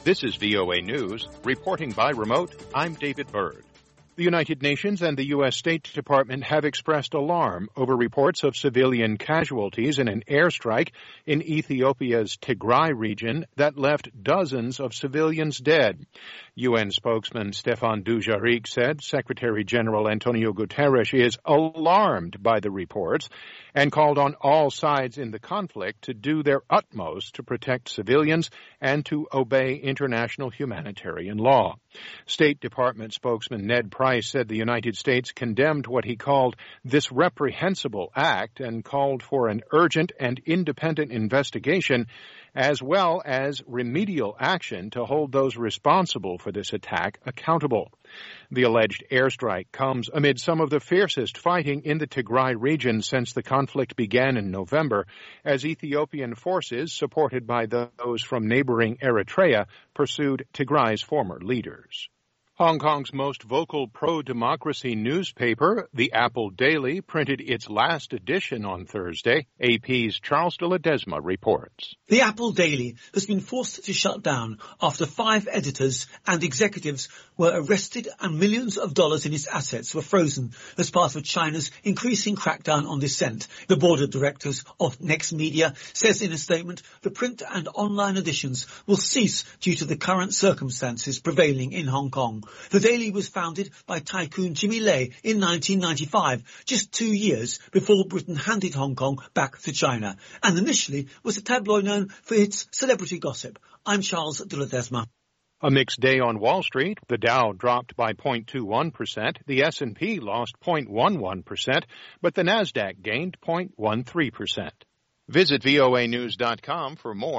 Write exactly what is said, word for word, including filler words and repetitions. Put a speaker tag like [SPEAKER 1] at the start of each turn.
[SPEAKER 1] This is V O A News. Reporting by remote, I'm David Byrd. The United Nations and the U S State Department have expressed alarm over reports of civilian casualties in an airstrike in Ethiopia's Tigray region that left dozens of civilians dead. U N spokesman Stefan Dujarric said Secretary General Antonio Guterres is alarmed by the reports and called on all sides in the conflict to do their utmost to protect civilians and to obey international humanitarian law. State Department spokesman Ned Price said the United States condemned what he called this reprehensible act and called for an urgent and independent investigation as well as remedial action to hold those responsible for this attack accountable. The alleged airstrike comes amid some of the fiercest fighting in the Tigray region since the conflict began in November, as Ethiopian forces, supported by those from neighboring Eritrea, pursued Tigray's former leaders. Hong Kong's most vocal pro-democracy newspaper, the Apple Daily, printed its last edition on Thursday. A P's Charles de Ledesma reports.
[SPEAKER 2] The Apple Daily has been forced to shut down after five editors and executives were arrested and millions of dollars in its assets were frozen as part of China's increasing crackdown on dissent. The board of directors of Next Media says in a statement the print and online editions will cease due to the current circumstances prevailing in Hong Kong. The Daily was founded by tycoon Jimmy Lai in nineteen ninety-five, just two years before Britain handed Hong Kong back to China, and initially was a tabloid known for its celebrity gossip. I'm Charles de Ledesma.
[SPEAKER 1] A mixed day on Wall Street. The Dow dropped by zero point two one percent, the S and P lost zero point one one percent, but the Nasdaq gained zero point one three percent. Visit V O A news dot com for more.